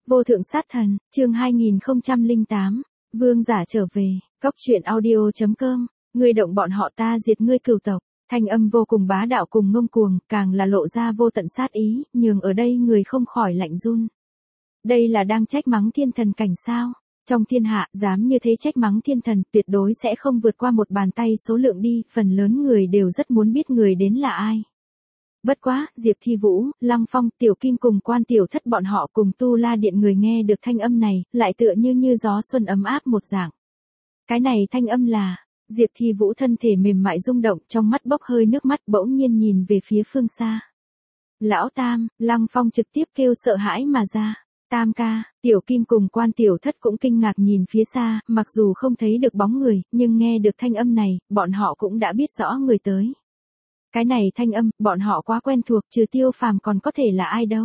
Vô thượng sát thần, chương 2008, vương giả trở về, cóc truyện audio.com, ngươi động bọn họ ta diệt ngươi cửu tộc, thanh âm vô cùng bá đạo cùng ngông cuồng, càng là lộ ra vô tận sát ý, nhường ở đây người không khỏi lạnh run. Đây là đang trách mắng thiên thần cảnh sao? Trong thiên hạ, dám như thế trách mắng thiên thần, tuyệt đối sẽ không vượt qua một bàn tay số lượng đi, phần lớn người đều rất muốn biết người đến là ai. Bất quá, Diệp Thi Vũ, Lăng Phong, Tiểu Kim cùng Quan Tiểu Thất bọn họ cùng Tu La Điện người nghe được thanh âm này, lại tựa như gió xuân ấm áp một dạng. Cái này thanh âm là, Diệp Thi Vũ thân thể mềm mại rung động, trong mắt bốc hơi nước mắt, bỗng nhiên nhìn về phía phương xa. Lão Tam, Lăng Phong trực tiếp kêu sợ hãi mà ra. Tam ca, Tiểu Kim cùng Quan Tiểu Thất cũng kinh ngạc nhìn phía xa, mặc dù không thấy được bóng người, nhưng nghe được thanh âm này, bọn họ cũng đã biết rõ người tới. Cái này thanh âm, bọn họ quá quen thuộc, trừ Tiêu Phàm còn có thể là ai đâu.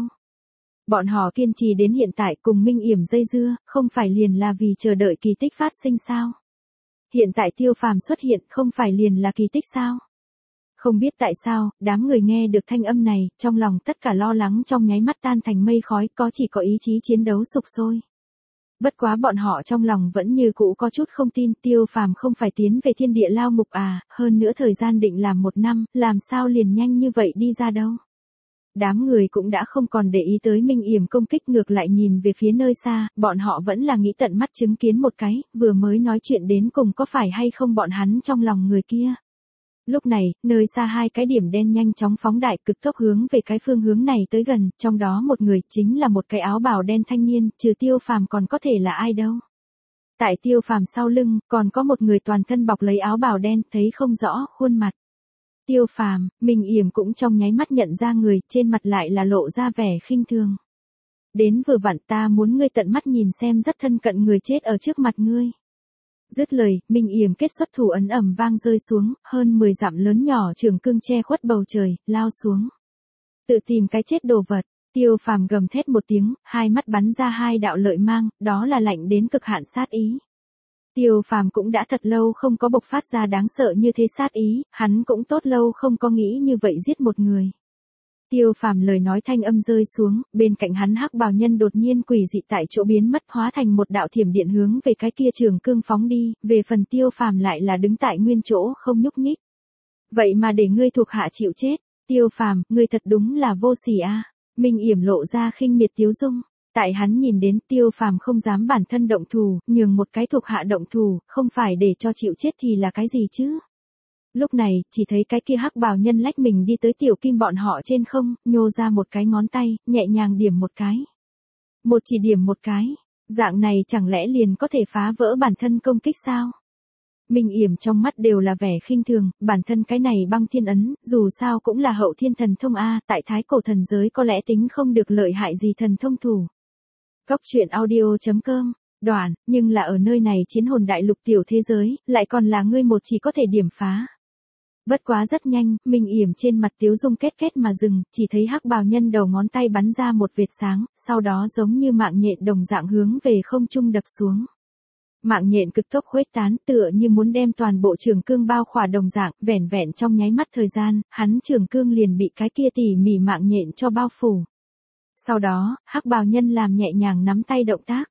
Bọn họ kiên trì đến hiện tại cùng Minh Yểm dây dưa, không phải liền là vì chờ đợi kỳ tích phát sinh sao? Hiện tại Tiêu Phàm xuất hiện, không phải liền là kỳ tích sao? Không biết tại sao, đám người nghe được thanh âm này, trong lòng tất cả lo lắng trong nháy mắt tan thành mây khói, chỉ có ý chí chiến đấu sục sôi. Bất quá bọn họ trong lòng vẫn như cũ có chút không tin, Tiêu Phàm không phải tiến về thiên địa lao ngục à, hơn nữa thời gian định làm 1 năm, làm sao liền nhanh như vậy đi ra đâu. Đám người cũng đã không còn để ý tới Minh Yểm công kích, ngược lại nhìn về phía nơi xa, bọn họ vẫn là nghĩ tận mắt chứng kiến một cái, vừa mới nói chuyện đến cùng có phải hay không bọn hắn trong lòng người kia. Lúc này, nơi xa 2 cái điểm đen nhanh chóng phóng đại cực tốc hướng về cái phương hướng này tới gần, trong đó một người chính là một cái áo bào đen thanh niên, trừ Tiêu Phàm còn có thể là ai đâu. Tại Tiêu Phàm sau lưng, còn có một người toàn thân bọc lấy áo bào đen, thấy không rõ khuôn mặt. Tiêu Phàm, Minh Yểm cũng trong nháy mắt nhận ra người, trên mặt lại là lộ ra vẻ khinh thường. Đến vừa vặn, ta muốn ngươi tận mắt nhìn xem rất thân cận người chết ở trước mặt ngươi. Dứt lời, Minh Yểm kết xuất thủ ấn ầm vang rơi xuống, hơn 10 dặm lớn nhỏ trường cương che khuất bầu trời, lao xuống. Tự tìm cái chết đồ vật, Tiêu Phàm gầm thét một tiếng, 2 mắt bắn ra 2 đạo lợi mang, đó là lạnh đến cực hạn sát ý. Tiêu Phàm cũng đã thật lâu không có bộc phát ra đáng sợ như thế sát ý, hắn cũng tốt lâu không có nghĩ như vậy giết một người. Tiêu Phàm lời nói thanh âm rơi xuống, bên cạnh hắn hắc bào nhân đột nhiên quỷ dị tại chỗ biến mất, hóa thành một đạo thiểm điện hướng về cái kia trường cương phóng đi, về phần Tiêu Phàm lại là đứng tại nguyên chỗ không nhúc nhích. Vậy mà để ngươi thuộc hạ chịu chết, Tiêu Phàm, ngươi thật đúng là vô sỉ a. Minh Yểm lộ ra khinh miệt tiếu dung. Tại hắn nhìn đến Tiêu Phàm không dám bản thân động thủ, nhường một cái thuộc hạ động thủ, không phải để cho chịu chết thì là cái gì chứ? Lúc này, chỉ thấy cái kia hắc bào nhân lách mình đi tới Tiểu Kim bọn họ trên không, nhô ra một cái ngón tay, nhẹ nhàng điểm một cái. Một chỉ điểm một cái, dạng này chẳng lẽ liền có thể phá vỡ bản thân công kích sao? Minh Yểm trong mắt đều là vẻ khinh thường, bản thân cái này băng thiên ấn, dù sao cũng là hậu thiên thần thông A, tại thái cổ thần giới có lẽ tính không được lợi hại gì thần thông thủ. Cóc truyện audio.com, đoạn, nhưng là ở nơi này chiến hồn đại lục tiểu thế giới, lại còn là ngươi một chỉ có thể điểm phá. Bất quá rất nhanh, Minh Yểm trên mặt tiếu dung kết kết mà dừng, chỉ thấy hắc bào nhân đầu ngón tay bắn ra một vệt sáng, sau đó giống như mạng nhện đồng dạng hướng về không trung đập xuống. Mạng nhện cực tốc khuếch tán, tựa như muốn đem toàn bộ trường cương bao khỏa đồng dạng, vẻn vẹn trong nháy mắt thời gian, hắn trường cương liền bị cái kia tỉ mỉ mạng nhện cho bao phủ. Sau đó, hắc bào nhân làm nhẹ nhàng nắm tay động tác.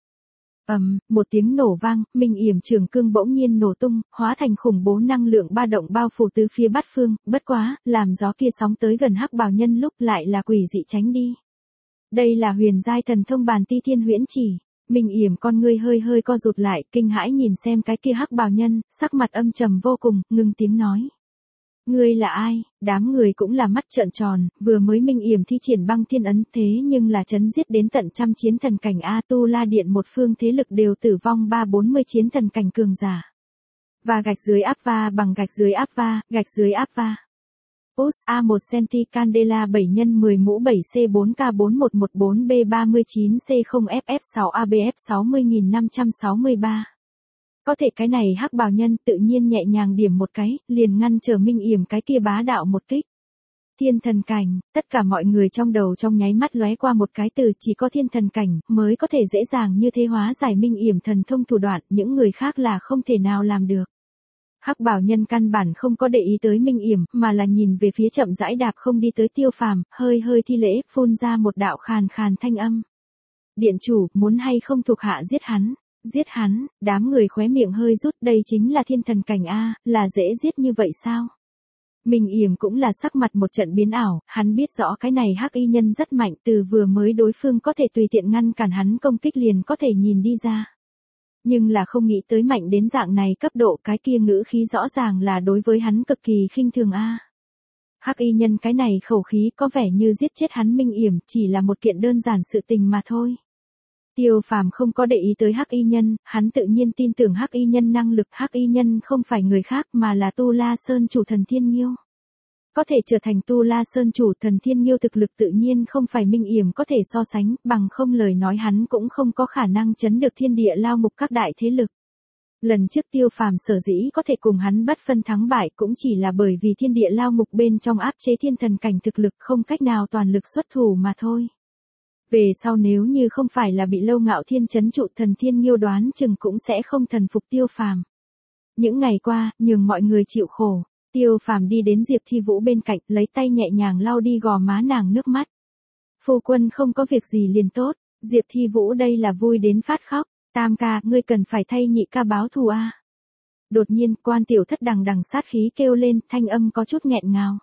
Một tiếng nổ vang, Minh Yểm trường cương bỗng nhiên nổ tung, hóa thành khủng bố năng lượng ba động bao phủ tứ phía bát phương, bất quá, làm gió kia sóng tới gần hắc bào nhân lúc lại là quỷ dị tránh đi. Đây là huyền giai thần thông Bàn Ti Thiên Huyễn Chỉ. Minh Yểm con ngươi hơi co rụt lại, kinh hãi nhìn xem cái kia hắc bào nhân, sắc mặt âm trầm vô cùng, ngưng tiếng nói. Ngươi là ai? Đám người cũng là mắt trợn tròn, vừa mới Minh Yểm thi triển băng thiên ấn thế nhưng là chấn giết đến tận trăm chiến thần cảnh A, Tu La Điện một phương thế lực đều tử vong 3-40 chiến thần cảnh cường giả. Và gạch dưới áp va bằng gạch dưới áp va, gạch dưới áp va. Us A1 Centi Candela 7 x 10 mũ 7 C4 K4114 B39 C0 FF6 ABF 60563. Có thể cái này hắc bào nhân tự nhiên nhẹ nhàng điểm một cái, liền ngăn trở Minh Yểm cái kia bá đạo một kích. Thiên thần cảnh, tất cả mọi người trong đầu trong nháy mắt lóe qua một cái từ chỉ có thiên thần cảnh mới có thể dễ dàng như thế hóa giải Minh Yểm thần thông thủ đoạn, những người khác là không thể nào làm được. Hắc bào nhân căn bản không có để ý tới Minh Yểm, mà là nhìn về phía chậm rãi đạp không đi tới Tiêu Phàm, hơi thi lễ, phun ra một đạo khàn khàn thanh âm. Điện chủ, muốn hay không thuộc hạ giết hắn? Giết hắn, đám người khóe miệng hơi rút, đây chính là thiên thần cảnh A, là dễ giết như vậy sao? Minh Yểm cũng là sắc mặt một trận biến ảo, hắn biết rõ cái này hắc y nhân rất mạnh, từ vừa mới đối phương có thể tùy tiện ngăn cản hắn công kích liền có thể nhìn đi ra. Nhưng là không nghĩ tới mạnh đến dạng này cấp độ, cái kia ngữ khí rõ ràng là đối với hắn cực kỳ khinh thường a. Hắc y nhân cái này khẩu khí có vẻ như giết chết hắn Minh Yểm chỉ là một kiện đơn giản sự tình mà thôi. Tiêu Phàm không có để ý tới hắc y nhân, hắn tự nhiên tin tưởng hắc y nhân năng lực, hắc y nhân không phải người khác mà là Tu La Sơn chủ Thần Thiên Nghiêu. Có thể trở thành Tu La Sơn chủ Thần Thiên Nghiêu thực lực tự nhiên không phải Minh Yểm có thể so sánh, bằng không lời nói hắn cũng không có khả năng chấn được thiên địa lao mục các đại thế lực. Lần trước Tiêu Phàm sở dĩ có thể cùng hắn bất phân thắng bại cũng chỉ là bởi vì thiên địa lao mục bên trong áp chế thiên thần cảnh thực lực không cách nào toàn lực xuất thủ mà thôi. Về sau nếu như không phải là bị Lâu Ngạo Thiên trấn trụ, Thần Thiên Nghiêu đoán chừng cũng sẽ không thần phục Tiêu Phàm. Những ngày qua, nhường mọi người chịu khổ, Tiêu Phàm đi đến Diệp Thi Vũ bên cạnh, lấy tay nhẹ nhàng lau đi gò má nàng nước mắt. Phu quân không có việc gì liền tốt, Diệp Thi Vũ đây là vui đến phát khóc, Tam ca, ngươi cần phải thay nhị ca báo thù a. Đột nhiên, Quan Tiểu Thất đằng đằng sát khí kêu lên, thanh âm có chút nghẹn ngào.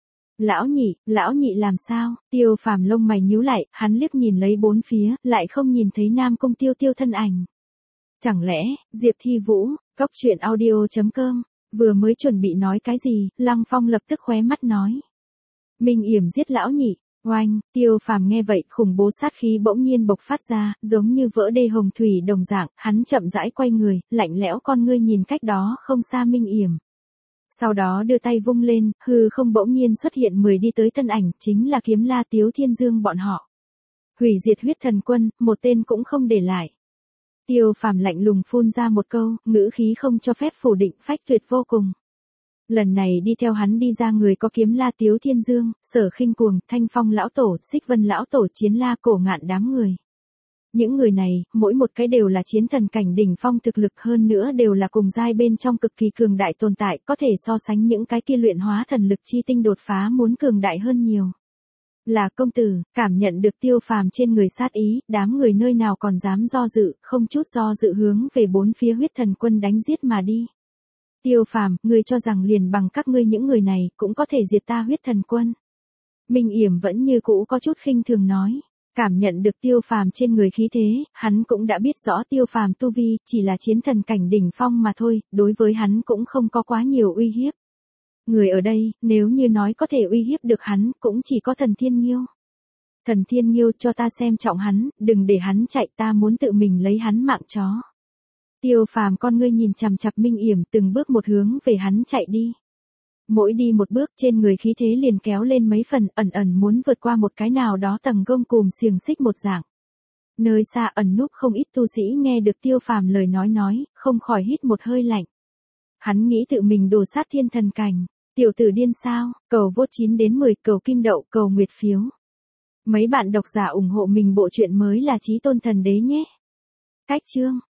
Lão nhị làm sao? Tiêu Phàm lông mày nhíu lại, hắn liếc nhìn lấy bốn phía, lại không nhìn thấy Nam Cung Tiêu Tiêu thân ảnh. Chẳng lẽ, Diệp Thi Vũ, Cốc Truyện Audio.com, vừa mới chuẩn bị nói cái gì, Lăng Phong lập tức khóe mắt nói. Minh Yểm giết lão nhị, oanh, Tiêu Phàm nghe vậy, khủng bố sát khí bỗng nhiên bộc phát ra, giống như vỡ đê hồng thủy đồng dạng, hắn chậm rãi quay người, lạnh lẽo con ngươi nhìn cách đó không xa Minh Yểm. Sau đó đưa tay vung lên, hư không bỗng nhiên xuất hiện 10 đi tới thân ảnh, chính là Kiếm La Tiếu Thiên Dương bọn họ. Hủy diệt huyết thần quân, một tên cũng không để lại. Tiêu Phàm lạnh lùng phun ra một câu, ngữ khí không cho phép phủ định, phách tuyệt vô cùng. Lần này đi theo hắn đi ra người có Kiếm La Tiếu Thiên Dương, Sở Khinh Cuồng, Thanh Phong lão tổ, Xích Vân lão tổ, Chiến La Cổ Ngạn đám người. Những người này, mỗi một cái đều là chiến thần cảnh đỉnh phong thực lực, hơn nữa đều là cùng giai bên trong cực kỳ cường đại tồn tại, có thể so sánh những cái kia luyện hóa thần lực chi tinh đột phá muốn cường đại hơn nhiều. Là công tử, cảm nhận được Tiêu Phàm trên người sát ý, đám người nơi nào còn dám do dự, không chút do dự hướng về bốn phía huyết thần quân đánh giết mà đi. Tiêu Phàm, ngươi cho rằng liền bằng các ngươi những người này cũng có thể diệt ta huyết thần quân? Minh Yểm vẫn như cũ có chút khinh thường nói. Cảm nhận được Tiêu Phàm trên người khí thế, hắn cũng đã biết rõ Tiêu Phàm tu vi chỉ là chiến thần cảnh đỉnh phong mà thôi, đối với hắn cũng không có quá nhiều uy hiếp. Người ở đây, nếu như nói có thể uy hiếp được hắn, cũng chỉ có Thần Thiên Nghiêu. Thần Thiên Nghiêu, cho ta xem trọng hắn, đừng để hắn chạy, ta muốn tự mình lấy hắn mạng chó. Tiêu Phàm con ngươi nhìn chằm chằm Minh Yểm, từng bước một hướng về hắn chạy đi. Mỗi đi một bước trên người khí thế liền kéo lên mấy phần, ẩn ẩn muốn vượt qua một cái nào đó tầng gông cùm xiềng xích một dạng. Nơi xa ẩn núp không ít tu sĩ nghe được Tiêu Phàm lời nói, không khỏi hít một hơi lạnh. Hắn nghĩ tự mình đổ sát thiên thần cảnh, tiểu tử điên sao? Cầu vote 9 đến 10, cầu kim đậu, cầu nguyệt phiếu. Mấy bạn độc giả ủng hộ mình bộ truyện mới là Chí Tôn Thần Đế nhé. Cách chương